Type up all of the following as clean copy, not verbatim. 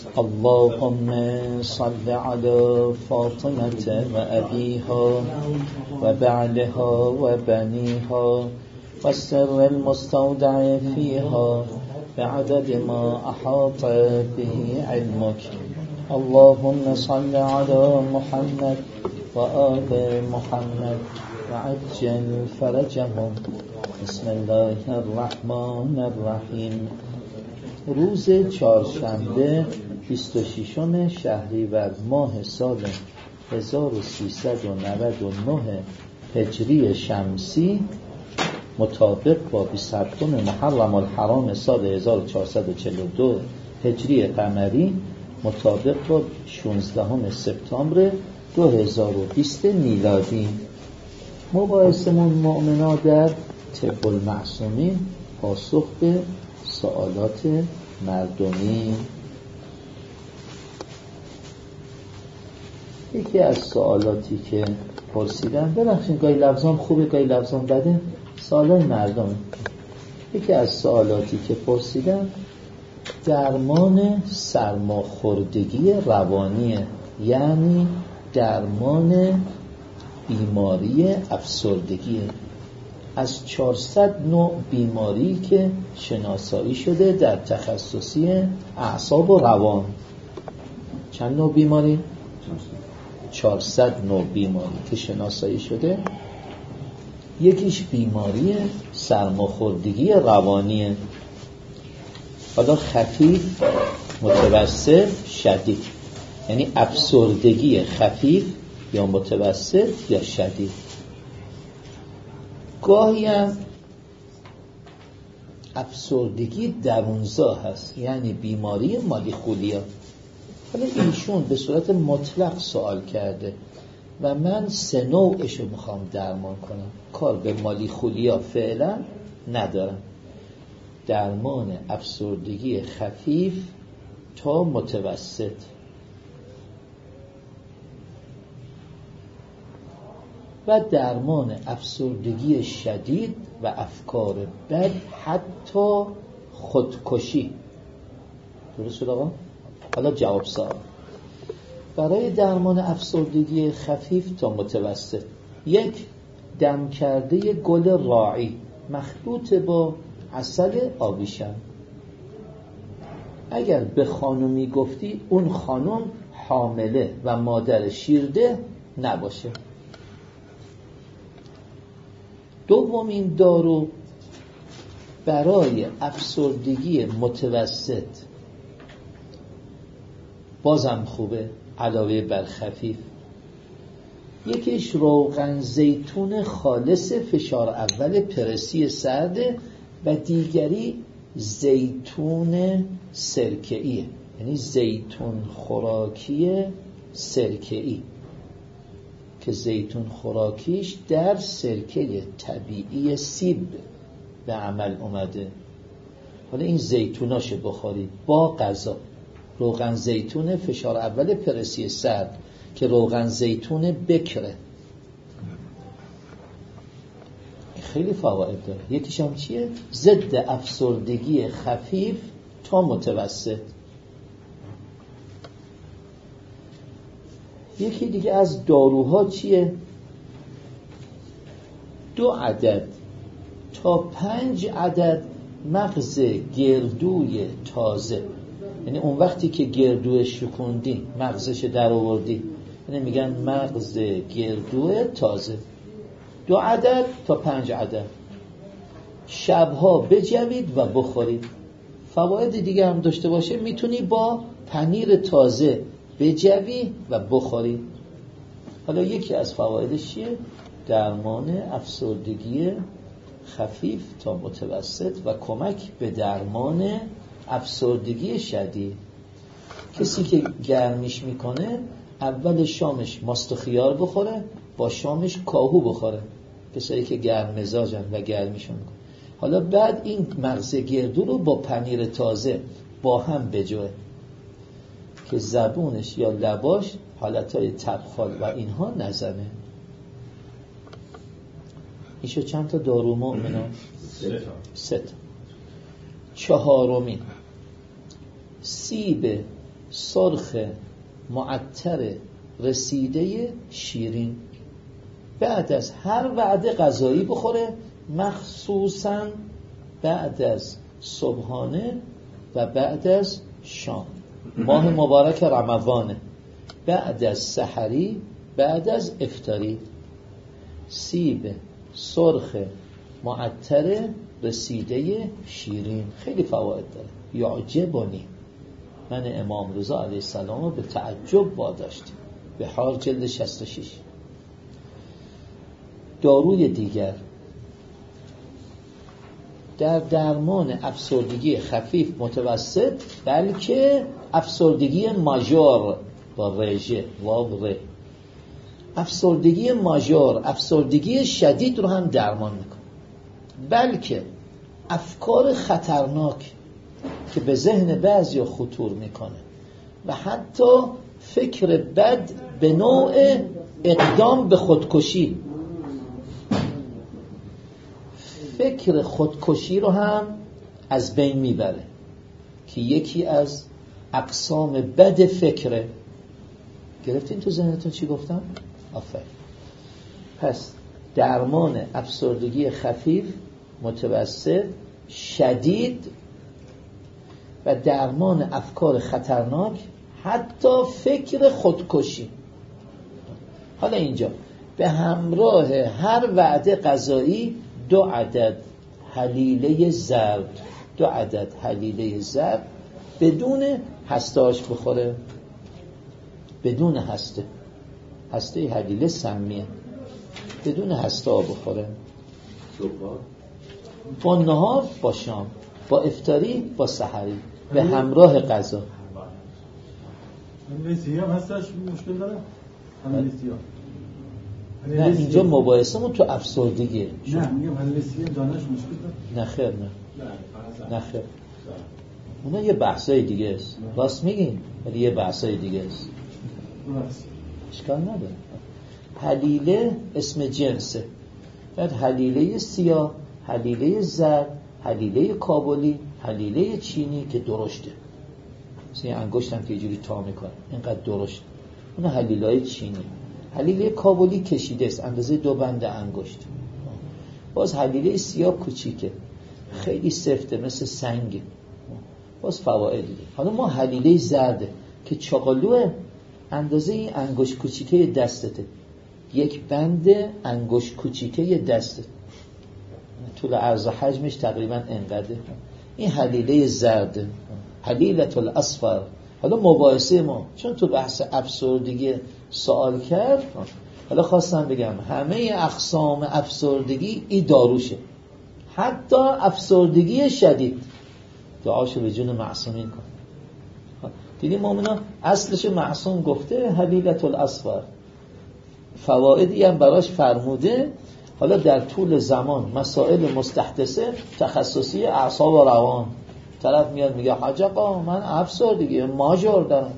اللهم صل على فاطمة وأبيها وبعلها وبنيها والسر المستودع فيها بعدد ما أحاط به علمك. اللهم صل على محمد وآل محمد وعجل فرجهم. بسم الله الرحمن الرحیم. روز چهارشنبه 26 شهریور ماه سال 1399 هجری شمسی مطابق با 27 محرم الحرام سال 1442 هجری قمری مطابق با 16 سپتامبر 2020 میلادی. مباحثمون مؤمنا در طب المعصومین، پاسخ به سوالات مردمی. یکی از سوالاتی که پرسیدن، ببخشید گاهی لفظام خوبه گاهی لفظام بده، سوالای مردم. یکی از سوالاتی که پرسیدن درمان سرماخوردگی روانیه، یعنی درمان بیماری افسردگیه. از 400 نوع بیماری که شناسایی شده در تخصصی اعصاب و روان. چند نوع بیماری؟ 400 نوع بیماری که شناسایی شده. یکیش بیماری سرماخوردگی روانیه. حالا خفیف، متوسط، شدید، یعنی افسردگی خفیف یا متوسط یا شدید. گاهی هم افسردگی درونزا هست، یعنی بیماری مالیخولیا. حالا ایشون به صورت مطلق سوال کرده و من 3 نوعشو میخوام درمان کنم، کار به مالیخولیا فعلا ندارم. درمان افسردگی خفیف تا متوسط. و درمان افسردگی شدید و افکار بد، حتی خودکشی. درست شد آقا؟ حالا جواب سوال. برای درمان افسردگی خفیف تا متوسط، 1. دم کرده گل راعی مخلوط با عسل آبیشم. اگر به خانومی گفتی، اون خانم حامله و مادر شیرده نباشه. دومین دارو برای افسردگی متوسط، بازم خوبه علاوه بر خفیف، یکیش روغن زیتون خالص فشار اول پرسی سرده و دیگری زیتون سرکه‌ایه، یعنی زیتون خوراکی سرکه‌ای که زیتون خوراکیش در سرکه طبیعی سیب به عمل اومده. حالا این زیتوناشو بخورید با غذا. روغن زیتون فشار اول پرسی سرد که روغن زیتون بکره، خیلی فواید داره. یکیش هم چیه؟ ضد افسردگی خفیف تا متوسط. یکی دیگه از داروها چیه؟ 2 عدد تا 5 عدد مغز گردوی تازه، یعنی اون وقتی که گردو شکوندی مغزش در آوردی، یعنی میگن مغز گردو تازه. 2 عدد تا 5 عدد شبها بجوید و بخورید. فواید دیگه هم داشته باشه، میتونی با پنیر تازه بجوی و بخوری. حالا یکی از فوایدش چیه؟ درمان افسردگی خفیف تا متوسط و کمک به درمان افسردگی شدید. کسی که گرمیش میکنه اول شامش ماست و خیار بخوره، با شامش کاهو بخوره، کسایی که گرم مزاجن و گرمیشون میکنه. حالا بعد این مغز گردو رو با پنیر تازه با هم بجوه که زبونش یا لباش حالتهای تبخال و اینها نزنه. این شد چند تا دارو مؤمنا؟ 3 تا. 4مین سیب سرخ معطر رسیده شیرین. بعد از هر وعده غذایی بخوره، مخصوصاً بعد از صبحانه و بعد از شام. ماه مبارک رمضانه، بعد از سحری، بعد از افطاری. سیب سرخ معطر رسیده شیرین خیلی فواید داره. یعجبنی، من امام رضا علیه السلام رو به تعجب واداشتم. بهار جلد 66. داروی دیگر در درمان افسردگی خفیف متوسط، بلکه افسردگی ماژور با رژه واو ر، افسردگی ماژور، افسردگی شدید رو هم درمان میکنه. بلکه افکار خطرناک که به ذهن بعضی خطور میکنه و حتی فکر بد به نوع اقدام به خودکشی، فکر خودکشی رو هم از بین میبره که یکی از اقسام بد فکره. گرفتین تو ذهنتون چی گفتم؟ آفرین. پس درمان افسردگی خفیف، متوسط، شدید و درمان افکار خطرناک، حتی فکر خودکشی. حالا اینجا به همراه هر وعده غذایی 2 عدد حلیله زرد، 2 عدد حلیله زرد بدون هسته‌اش بخوره، بدون هسته، هسته حلیله سمیه، بدون هسته ها بخوره. با نهار، با شام، با افطاری، با سحری، به همراه غذا. هلیسی هم هستش مشکل داره؟ هلیسی ها نه، اینجا مباحثمون تو افسردگیه. نه میگم هلیسی هم دانش مشکل داره؟ نه خیر، نه خیر، اونا یه بحثای دیگه است. راست میگین، ولی یه بحثای دیگه است. اشکال نداره. حلیله اسم جنسه. بعد حلیله سیاه، حلیله زرد، حلیله کابلی، حلیله چینی که درشته، مثل این انگشت هم که یه جوری تا میکنه اینقدر درشت، اون حلیله‌های چینی. حلیله کابلی کشیده است، اندازه 2 بند انگشت. باز حلیله سیاه کوچیکه، خیلی سفته، مثل سنگ، باز فوائدی. حالا ما حلیله زرده که چاقالوه، اندازه این انگشت کوچیکه دستته، 1 بند انگشت کوچیکه دستت، طول عرض حجمش تقریبا انقدره. این حلیله زرده، حلیلة الاصفر. حالا مباحثه ما چون تو بحث افسردگی سوال کرد، حالا خواستم بگم همه اقسام افسردگی این داروشه، حتی افسردگی شدید. دعاشو به جون معصومین کن. دیدیم مومنا اصلش معصوم گفته حلیلة الاصفر، فوائدی هم براش فرموده. حالا در طول زمان مسائل مستحدثه تخصصی اعصاب و روان، طرف میاد میگه حاج آقا من افسردگی ماژور دارم،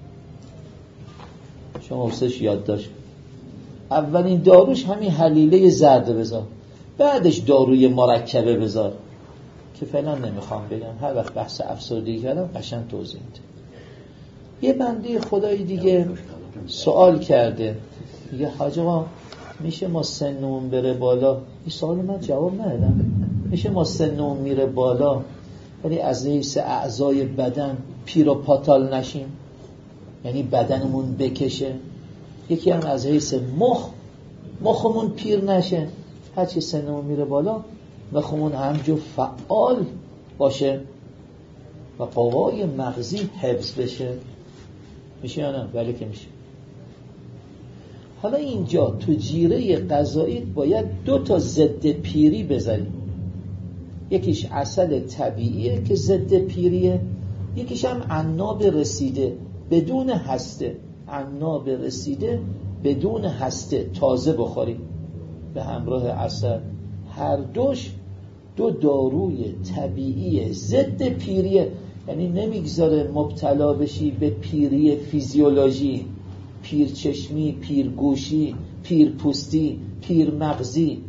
شما حسش یاد داشت. اولین داروش همین حلیله زرد بذار، بعدش داروی مرکبه بذار که فعلا نمیخوام بگم، هر وقت بحث افسردگی کردم قشنگ توضیح میدم. یه بنده خدای دیگه سوال کرده، میگه حاج آقا میشه ما سنمون بره بالا؟ این سوال من جواب ندادم. میشه ما سنمون میره بالا ولی از حیث اعضای بدن پیر و پاتال نشیم، یعنی بدنمون بکشه؟ یکی هم از حیث مخمون پیر نشه، هرچی سنمون میره بالا مخمون همجور فعال باشه و قوای مغزی حفظ بشه. میشه یا نه؟ بله که میشه. حالا اینجا تو جیره غذایی باید 2 تا ضد پیری بذاریم. یکیش عسل طبیعیه که ضد پیریه، یکیش هم عناب رسیده بدون هسته. عناب رسیده بدون هسته تازه بخوریم به همراه عسل. هر دوش 2 داروی طبیعی ضد پیریه، یعنی نمیگذاره مبتلا بشی به پیری فیزیولوژی، پیر چشمی، پیر گوشی، پیر پوستی، پیر مغزی.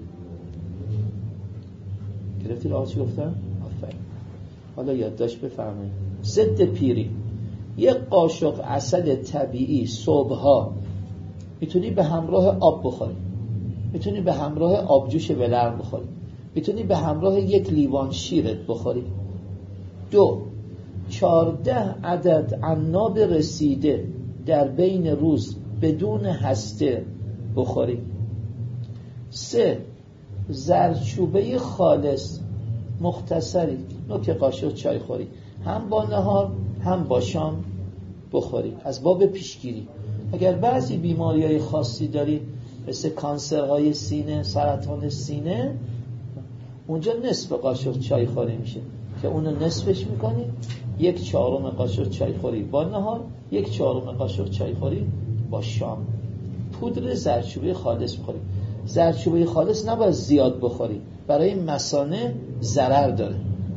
گرفتی راه چی گفتم؟ آفرین. حالا یادداشت بفرمایید. ضد پیری یک قاشق عسل طبیعی صبحها میتونی به همراه آب بخوری، میتونی به همراه آبجوش ولرم بخوری، میتونی به همراه یک لیوان شیرت بخوری. 2 14 عدد عناب رسیده در بین روز بدون هسته بخوری. 3 زردچوبه خالص مختصری نوک قاشق چای خوری، هم با نهار هم با شام بخوری، از باب پیشگیری. اگر بعضی بیماری‌های خاصی داری مثل کانسرهای سینه، سرطان سینه، اونجا نصف قاشق چای خوری میشه که اونو نصفش میکنی، 1/4 قاشق چای خوری با نهار، 1/4 قاشق چای خوری با شام. پودر زردچوبه خالص بخوری. زردچوبه خالص نباید زیاد بخوری، برای مثانه ضرر داره،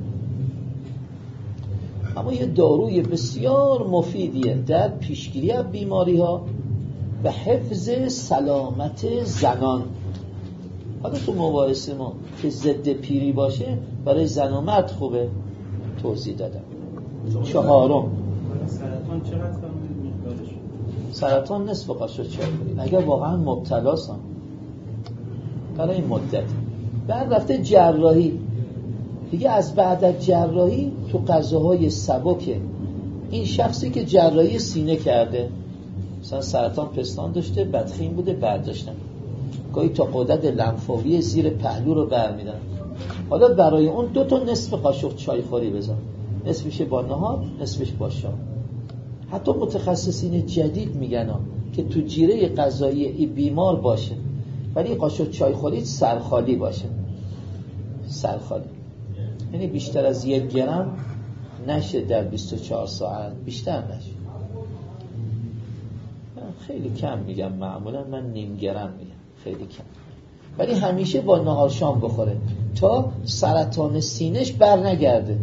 اما یه داروی بسیار مفیدیه در پیشگیری از بیماری ها و حفظ سلامت زنان. حالا تو مباحث ما که ضد پیری باشه برای زن و مرد خوبه توضیح دادم. 4 سرطان چقدر مقدارش؟ سرطان نصف قاشق چای کنید اگر واقعا مبتلاست برای این مدت. بعد رفته جراحی دیگه، از بعد از جراحی تو غذاهای سبک این شخصی که جراحی سینه کرده، مثلا سرطان پستان داشته، بدخیم بوده، برداشتن گاهی تا غدد لنفاوی زیر پهلو رو برمیدن، حالا برای اون 2 نصف قاشق چای خوری بزن، نصفش با نهار، نصفش با شام. حتی متخصصین جدید میگن که تو جیره غذایی این بیمار باشه ولی قاشق چای خوری سرخالی باشه، سرخالی، یعنی بیشتر از 1 گرم نشه در 24 ساعت، بیشتر نشه. من خیلی کم میگم، معمولا من نیم گرم میگم، خیلی کم، ولی همیشه با نهار شام بخوره تا سرطان سینه‌اش بر نگرده.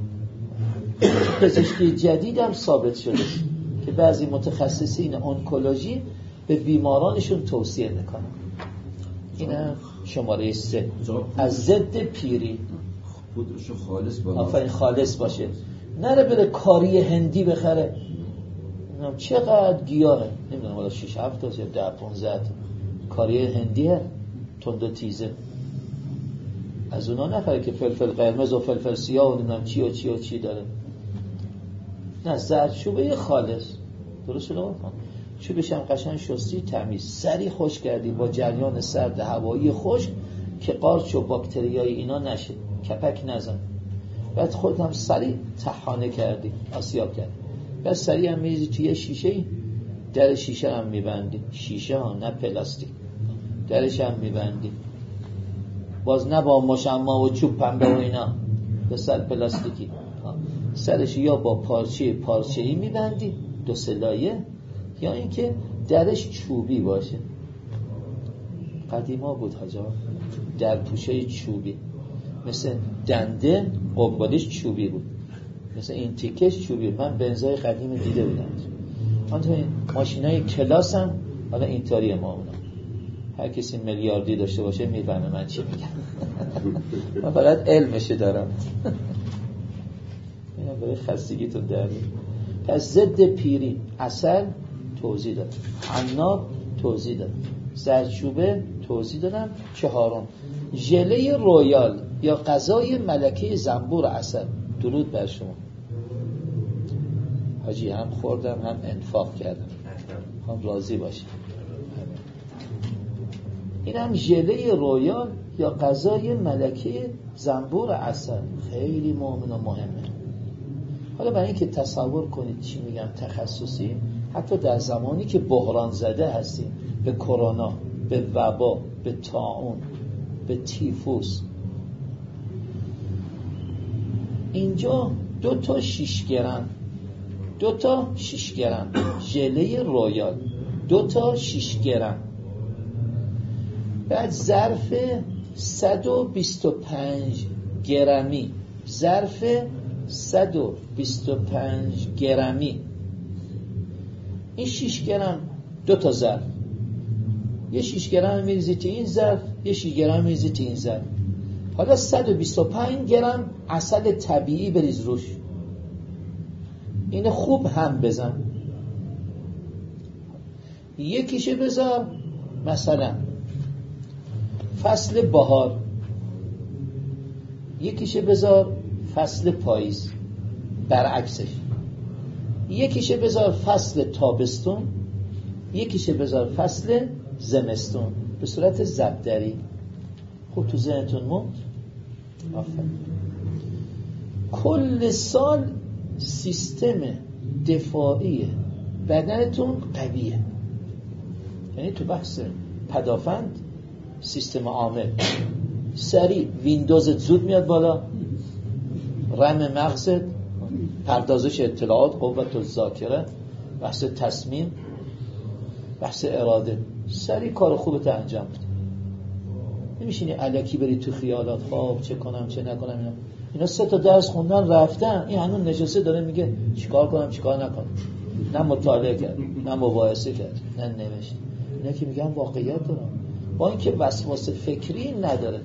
پزشکی جدید هم ثابت شده که بعضی متخصصین انکولوژی به بیمارانشون توصیه میکنن. اینم شماره 3 از ضد پیری. پودرشو خالص باشه، آفرین، خالص باشه، نره بره کاری هندی بخره، نمیدونم چقدر گیاهه، نمیدونم حالا 6-7 تا یا 10-15 کاری هندیه تند و تیزه، از اونا نخره که فلفل قرمز و فلفل سیاه و نمیدونم چی و چی و چی داره. نه، زردچوبه خالص درست شده کن، چوبش هم قشنگ شستی، تمیز، سری خوش کردی با جریان سرد هوایی خشک که قارچ و باکتریای اینا نشه، کپک نزن. بعد خودت هم سری طحانه کردی، آسیاب کردی، بعد سری هم میریزی توی شیشه، در شیشه هم میبندی، شیشه ها نه پلاستیک، درش هم میبندی، باز نه با مشمع و چوب پنبه و اینا، به سر پلاستیکی، سرش یا با پارچه‌ای میبندی 2-3 لایه، یا اینکه درش چوبی باشه. قدیما بود حاجا، در پوشه چوبی، مثل دنده قبالش چوبی بود، مثل این تیکش چوبی بود. من بنزای قدیم دیده بودم. من تو این ماشینای کلاس هم حالا اینطوریه، ما اونا هر کسی میلیاردی داشته باشه میفهمه من چی میگم. من فقط علمشو دارم. اینا برای خستگیتون در میاد. پس ضد پیری عسل توضیح دادم، عناب توضیح دادم، زردچوبه توضیح دادم. 4 ژله رویال یا غذای ملکه زنبور عسل. درود بر شما حاجی، هم خوردم هم انفاق کردم، هم راضی باشید. اینم ژله رویال یا غذای ملکه زنبور عسل، خیلی مهم و مهمه. حالا برای اینکه تصور کنید چی میگم تخصصی، حتی در زمانی که بحران زده هستیم، به کرونا، به وبا، به طاعون، به تیفوس، اینجا 2 6 گرم 2 6 گرم ژله رویال، 2 6 گرم. بعد ظرف 125 گرمی، ظرف 125 گرمی، این 6 گرم 2 ظرف، یه 6 گرم میریزی تو این ظرف، یه 6 گرم میریزی تو این ظرف. حالا 125 گرم عسل طبیعی بریز روش. اینه خوب هم بزن. یکیشه بذار مثلا فصل بهار، یکیشه بذار فصل پاییز، برعکسش. یکیشه بذار فصل تابستون، یکیشه بذار فصل زمستون، به صورت ضربدری. خب تو ذهنتون موند؟ آفرین. کل سال سیستم دفاعی بدنتون قویه. یعنی تو بحث پدافند سیستم عامل سریع ویندوزت زود میاد بالا، رم مغزت، پردازش اطلاعات، قوت الذاکره، بحث تصمیم، بحث اراده، سریع کار خوبت انجام بده. نمیشینی الکی بری تو خیالات، خواب چه کنم چه نکنم. اینا 3 تا درس خوندن رفتن، این هنوز نشسته داره میگه چیکار کنم چیکار نکنم. نه مطالعه کرد، نه مباحثه کرد، نه نوشت. اینا که میگن واقعیت دارن، با اینکه وسواس فکری نداره،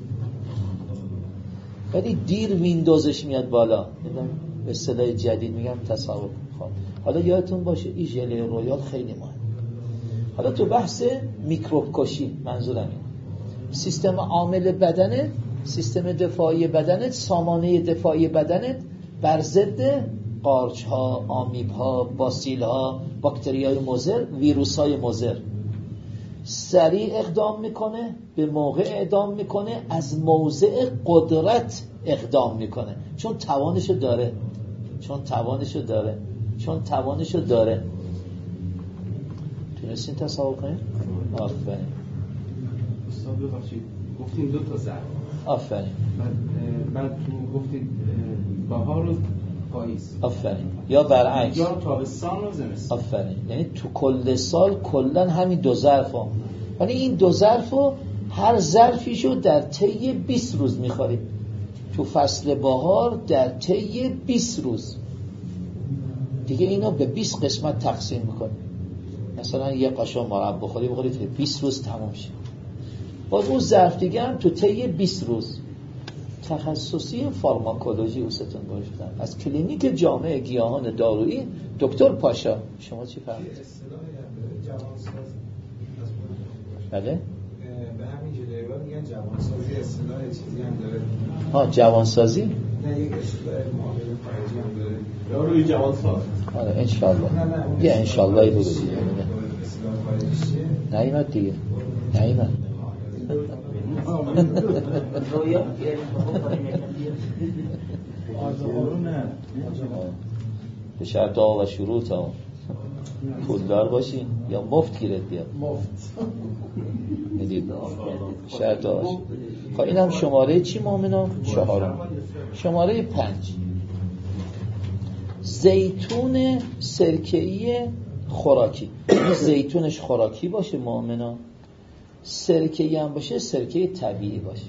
ولی دیر ویندوزش میاد بالا. به اصطلاح جدید میگم تصور. حالا یادتون باشه این ژله رویال خیلی مهمه. حالا تو بحث میکروب کشی منظورم اینه. سیستم عامل بدنت، سیستم دفاعی بدنت، سامانه دفاعی بدنت بر ضد قارچ ها، آمیب ها، باسیل ها، باکتری های مضر، ویروس های مضر سریع اقدام میکنه، به موقع اقدام میکنه، از موضع قدرت اقدام میکنه، چون توانشو داره. تونستین تصور کنید؟ آفرین. استاد ببخشید گفتین 2 تا ضرب. آفرین. بعد تو گفتید بهار و پاییز. آفرین. یا برعکس، یا تابستان و زمستان. آفرین. یعنی تو کل سال کلا همین 2 ظرفو، ولی این 2 ظرفو هر ظرفیشو در طی 20 روز میخوریم. تو فصل بهار در طی 20 روز دیگه اینو به 20 قسمت تقسیم میکنیم. مثلا یه قاشق مربا بخوری تا 20 روز تمام شه. باز اون ظرف دیگه هم تو طی 20 روز. تخصصی فارماکولوژی اوستون گذاشتم از کلینیک جامعه گیاهان دارویی دکتر پاشا. شما چی فهمید؟ بله؟ به همین جلوه میگن جوانسازی، اصطلاح چیزی هم داره. جوانسازی؟ نه یک اصطلاح معامل خارجی هم داره. یا روی جوانساز. آره انشالله. یه انشالله رو بگید. اصطلاح خارجی چیه؟ نیمد دیگه. نیمد. به شرط‌ها و شروط‌ها پولدار باشی یا مفت گیرت بیاد. مفت میدید شرط‌ها. خب اینم شماره چی مؤمنان؟ 4. شماره 5 زیتون سرکه‌ای خوراکی. زیتونش خوراکی باشه مؤمنان، سرکه‌ای هم باشه سرکه طبیعی باشه.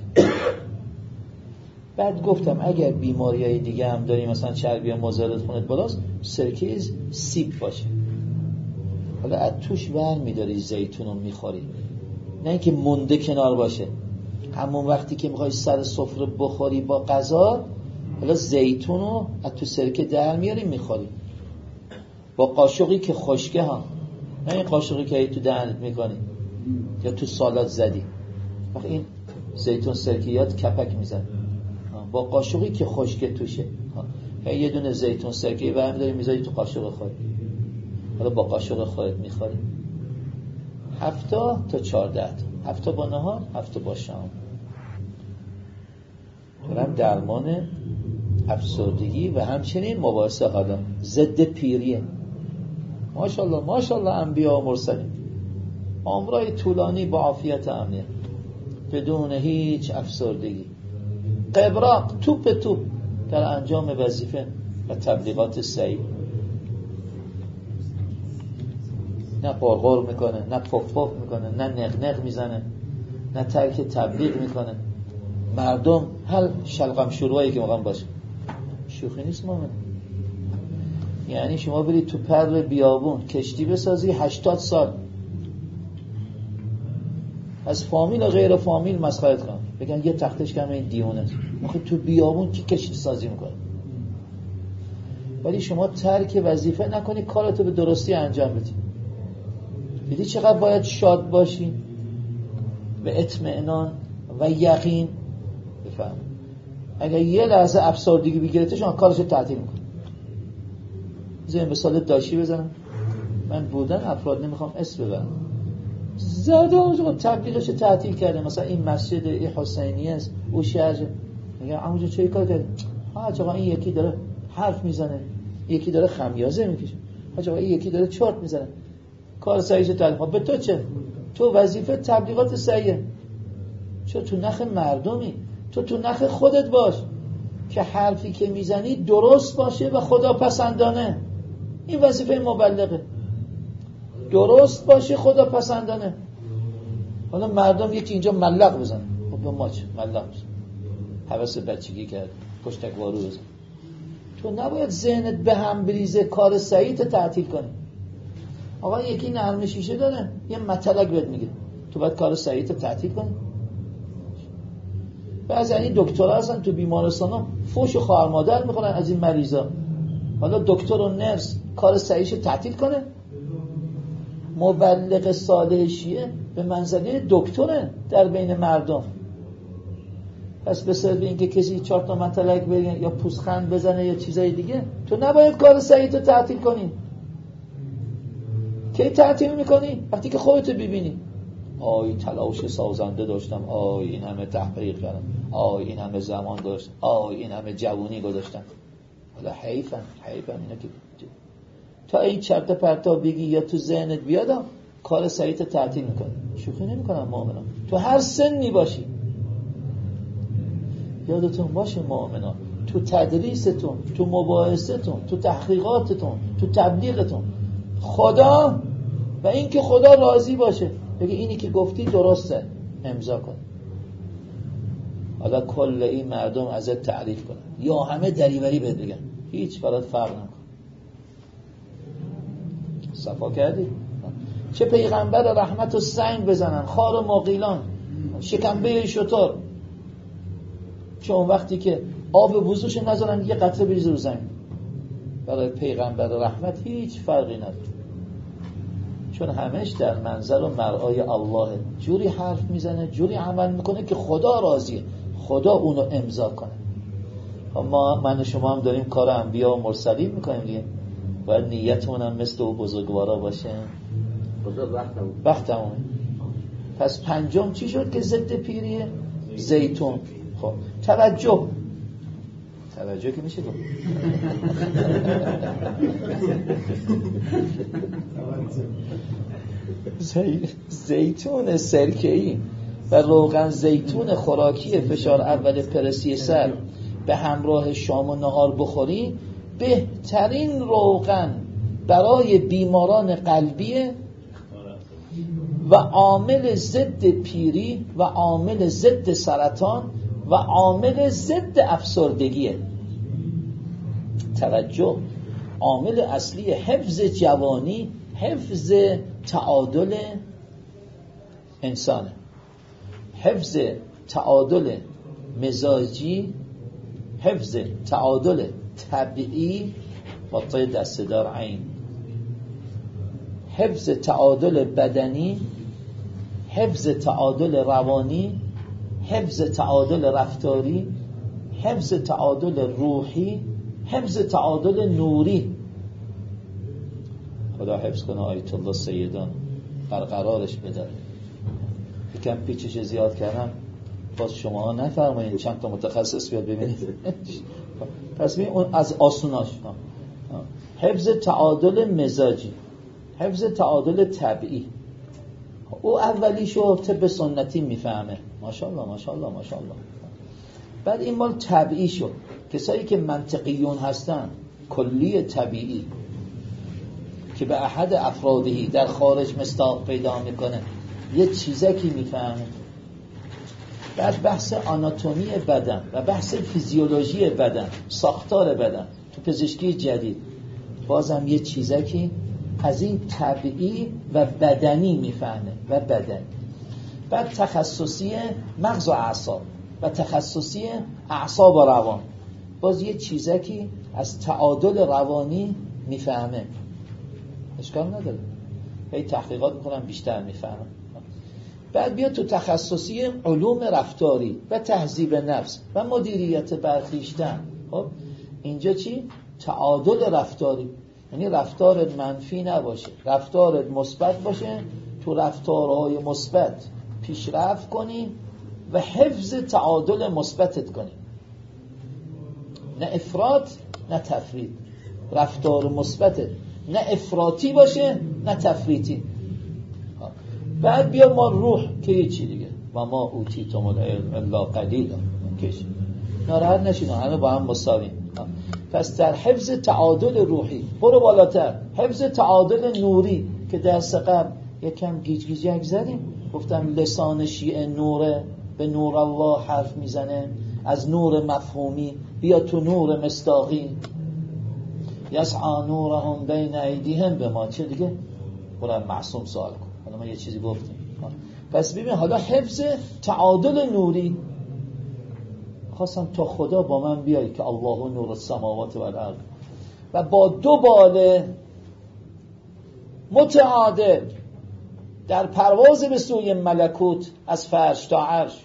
بعد گفتم اگر بیماریای دیگه هم داری، مثلا چربی مضر خونت بالاست، سرکه سیب باشه. حالا از توش برمی‌داری زیتون رو می‌خوری، نه اینکه مونده کنار باشه. همون وقتی که می‌خوای سر سفره بخوری با غذا، حالا زیتون رو از تو سرکه در میاری می‌خوری با قاشقی که خشکه ها، نه این قاشقی که تو دهنت می‌کنی یا تو سالاد زدی. وقتی این زیتون سرکیات کپک میزن با قاشقی که خشکه توشه. یه دونه زیتون سرکه‌ای برمی داری میذاری تو قاشق خود، حالا با قاشق خودت میخوری. 7 تا 14، 7 با نهار، 7 با شام. دارم درمان افسردگی و همچنین مباحثه حالا ضد پیریه. ماشاءالله ماشاءالله انبیا و مرسلین عمرای طولانی با عافیت امنیت بدون هیچ افسردگی، قبراق توپ توپ در انجام وظیفه و تبلیغات صحیح. نه قرقر میکنه، نه پف پف میکنه، نه نغنغ میزنه، نه ترک تبلیغ میکنه. مردم هر شلغم شروعی که مقام باشه. شوخی نیست مومن. یعنی شما برید تو پر بیابون کشتی بسازی 80 سال، از فامیل و غیر فامیل مسخرت کنن، بگن یه تختش کمه این دیونه. آخه تو بیابون کی کشتی سازی میکنه؟ ولی شما ترک وظیفه نکنی، کارتو به درستی انجام بدی. دیدی چقدر باید شاد باشی، به اطمئنان و یقین. بفهم اگر یه لحظه افسردگی بگیرته شما کارشو تعطیل میکنی. بذاریم به سال داشی بزنم. من بودن افراد نمیخوام اسم ببرم، زده اونجا تبلیغش تعطیل کرده. مثلا این مسجد این حسینی است، او شهر میگه عموجا چه کار کردی؟ حاج آقا این یکی داره حرف میزنه، یکی داره خمیازه میکشه، حاج آقا این یکی داره چرت میزنه، کار صحیحش تعطیل. به تو چه؟ تو وظیفه تبلیغات صحیحه. چه تو نخ مردمی؟ تو نخ خودت باش که حرفی که میزنی درست باشه و خدا پسندانه. این وظیفه مبلغه، درست باشه خدا پسندانه. حالا مردم یکی اینجا ملق بزنه، خب به ما چه؟ ملق بزن، حوث بچگی کرد، پشتک وارو بزن. تو نباید ذهنت به هم بریزه، کار سعیت تعطیل کنی. آقا یکی نرم شیشه داره، یه مطلق بهت میگه، تو باید کار سعیت تعطیل کنی. بعضی این دکترها هستن تو بیمارستانا فوش و خواهر مادر میکنن از این مریضا. حالا دکتر و نرس کار سعیش تعطیل کنه؟ مبلغ صالح شیعه به منزله دکتره در بین مردم. پس به سبب اینکه کسی 4 تا مطلق بگه یا پوزخند بزنه یا چیزای دیگه، تو نباید کار سعیت رو تعطیل کنی. کی تعطیل میکنی؟ وقتی که خودت ببینی آی تلاش سازنده داشتم، آی این همه تحقیق کردم، آی این همه زمان داشت، آی این همه جوونی گذاشتم. حالا حیفن اینا که تا این چرت پرتا بگی یا تو ذهنت بیاد کار سعیت تعطیل میکنی. شوخی نمیکنم مؤمنان، تو هر سنی باشی یادتون باشه مؤمنان، تو تدریستون، تو مباحثتون، تو تحقیقاتتون، تو تبلیغتون، خدا و این که خدا راضی باشه بگه اینی که گفتی درسته، امضا کن. حالا کل این مردم ازت تعریف کنن یا همه دریوری بهت بگن، هیچ برات فرق نمیکنه. صفا کردی؟ چه پیغمبر رحمت و سنگ بزنن، خار و ماقیلان، شکمبه شتر، چون وقتی که آب وضوش نذارن یه قطره بریزه رو زمین. برای پیغمبر رحمت هیچ فرقی نداره، چون همش در منظر و مرعای الله. جوری حرف میزنه، جوری عمل میکنه که خدا راضیه، خدا اونو امضا کنه. من و شما هم داریم کار انبیا و مرسلین میکنیم دیگه، باید نیتمون هم مثل او بزرگوارا باشه. وقتمون. پس پنجم چی شد که ضد پیریه؟ زیتون. خب توجه که میشه گفت زیتون سرکه‌ای و روغن زیتون خوراکی فشار اول پرسی سر به همراه شام و نهار بخوری بهترین روغن برای بیماران قلبیه و عامل ضد پیری و عامل ضد سرطان و عامل ضد افسردگیه. توجه، عامل اصلی حفظ جوانی، حفظ تعادل انسانه، حفظ تعادل مزاجی، حفظ تعادل طبیعی با طای دستدار عین، حفظ تعادل بدنی، حفظ تعادل روانی، حفظ تعادل رفتاری، حفظ تعادل روحی، حفظ تعادل نوری. خدا حفظ کنه آیت الله سیدان، برقرارش بداره. یکم پیچش زیاد کردم، باز شما نفرمایید چند تا متخصص بیاد ببینید. پس ببین اون از آسوناش، حفظ تعادل مزاجی، حفظ تعادل طبیعی. او اولیشو طب سنتی میفهمه، ماشاءالله ماشاءالله ماشاءالله. بعد این مال طبیعی شد، کسایی که منطقیون هستن، کلی طبیعی که به احد افرادی در خارج مصداق پیدا میکنه، یه چیزکی میفهمه. بعد بحث آناتومی بدن و بحث فیزیولوژی بدن، ساختار بدن تو پزشکی جدید، بازم یه چیزکی از این طبیعی و بدنی میفهمه و بدنی. بعد تخصصی مغز و اعصاب و تخصصی اعصاب و روان، باز یه چیزکی از تعادل روانی میفهمه، اشکال نداره، هی تحقیقات میکنم بیشتر میفهمم. بعد بیا تو تخصصی علوم رفتاری و تهذیب نفس و مدیریت برخیشتن. خب اینجا چی؟ تعادل رفتاری، یعنی رفتارت منفی نباشه، رفتارت مثبت باشه، تو رفتارهای مثبت پیشرفت کنی و حفظ تعادل مثبتت کنی، نه افراط نه تفریط. رفتار مثبتت نه افراطی باشه نه تفریطی. بعد بیا ما روح که یه چی دیگه، و ما اوتیتم العلم الا قلیلا، کش ناراحت نشین، همه با هم مساویم. پس در حفظ تعادل روحی برو بالاتر، حفظ تعادل نوری که درس قبل یکم گیج گیجک زدیم، گفتم لسان شیعه نوره، به نور الله حرف میزنه، از نور مفهومی بیا تو نور مصداقی، یسعی نورهم بین ایدیهم به ما چه دیگه، برای معصوم سوال کن. حالا ما یه چیزی گفتیم. پس ببین حالا حفظ تعادل نوری، خواستم تا خدا با من بیایی که الله نور السماوات و الارض، و با دو باله متعادل در پرواز به سوی ملکوت از فرش تا عرش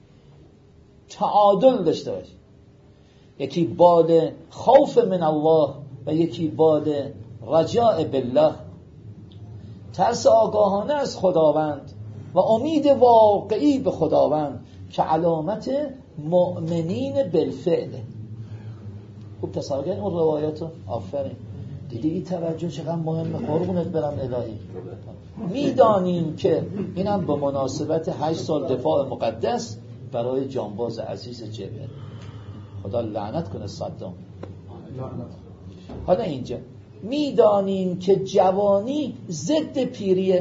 تعادل داشته باش، یکی بال خوف من الله و یکی بال رجاء بالله، ترس آگاهانه از خداوند و امید واقعی به خداوند که علامت مؤمنین بالفعل. خوب تصور کردین اون روایاتو؟ آفرین، دیدی این توجه چقدر مهمه، قربونت برم الهی. میدانیم که اینم به مناسبت 8 سال دفاع مقدس برای جانباز عزیز جبهه، خدا لعنت کنه صدام. حالا اینجا میدانیم که جوانی ضد پیریه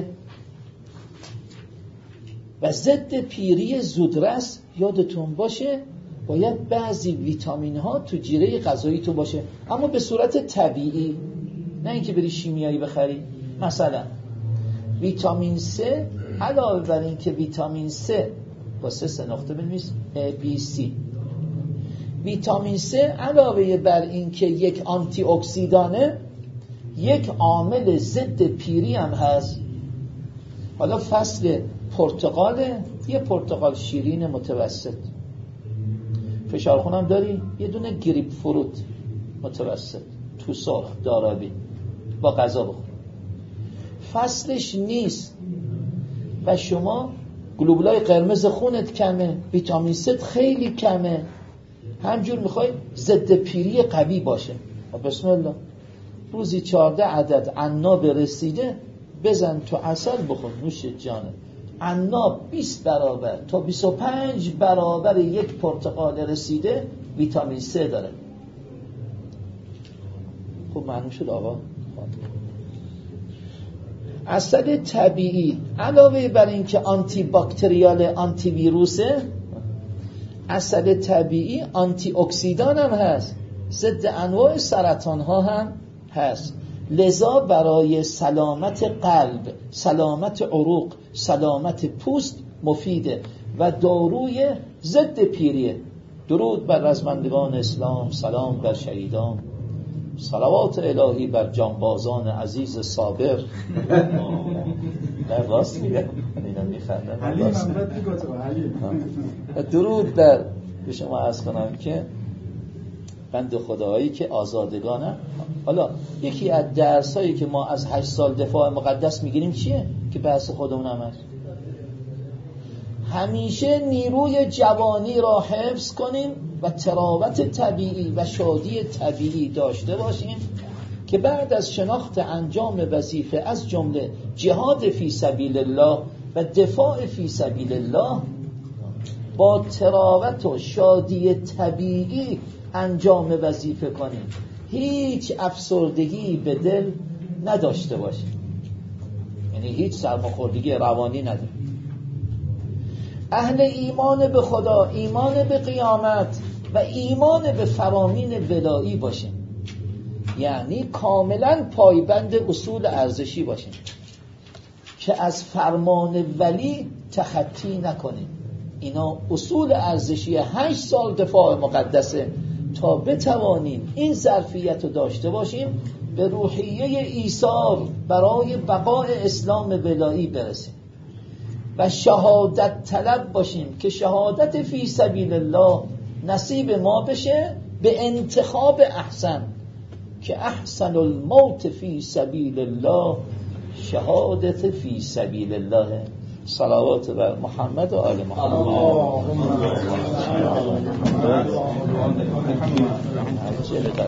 و ضد پیری زودرس. یادتون باشه باید بعضی ویتامین ها تو جیره غذاییتون باشه، اما به صورت طبیعی، نه اینکه بری شیمیایی بخری. مثلا ویتامین C، علاوه بر این که ویتامین C با 3 نقطه بنویس ABC، ویتامین C علاوه بر این که یک آنتی اکسیدانه، یک عامل ضد پیری هم هست. حالا فصل پرتقاله، یه پرتقال شیرین متوسط، فشار خونم داری، یه دونه گریپ فروت متوسط تو سرخ دارابی با غذا بخور. فصلش نیست و شما گلوبولای قرمز خونت کمه، ویتامین C خیلی کمه، همجور میخوای ضد پیری قوی باشه. بسم الله، روزی 14 عدد عناب رسیده بزن تو عسل بخور، نوش جانه. عناب 20 برابر تا 25 برابر یک پرتقال رسیده ویتامین C داره. خب معلوم شد آقا. عسل طبیعی علاوه بر این که آنتی باکتریال، آنتی ویروسه، عسل طبیعی آنتی اکسیدان هم هست، ضد انواع سرطان ها هم هست. لذا برای سلامت قلب، سلامت عروق، سلامت پوست مفیده و داروی ضد پیریه. درود بر رزمندگان اسلام، سلام بر شهیدان، صلوات الهی بر جانبازان عزیز صابر. در راست میگه، اینا میخندن. درود بر به شما عرض کنم که بنده خدایی که آزادگانم. حالا یکی از درسایی که ما از 8 سال دفاع مقدس میگیریم چیه؟ که بحث خودمون هم هست. همیشه نیروی جوانی را حفظ کنیم و تراوت طبیعی و شادی طبیعی داشته باشیم که بعد از شناخت انجام وظیفه از جمله جهاد فی سبیل الله و دفاع فی سبیل الله با تراوت و شادی طبیعی انجام وظیفه کنیم، هیچ افسردگی به دل نداشته باشیم، یعنی هیچ سرماخوردگی روانی نداریم. اهل ایمان به خدا، ایمان به قیامت و ایمان به فرامین ولایی باشیم، یعنی کاملا پایبند اصول ارزشی باشیم که از فرمان ولی تخطی نکنیم. اینا اصول ارزشی 8 سال دفاع مقدسه تا بتوانیم این ظرفیت رو داشته باشیم به روحیه ایثار برای بقای اسلام ولایی برسیم و شهادت طلب باشیم که شهادت فی سبیل الله نصیب ما بشه به انتخاب احسن، که احسن الموت فی سبیل الله شهادت فی سبیل الله. صلوات بر محمد و آل محمد.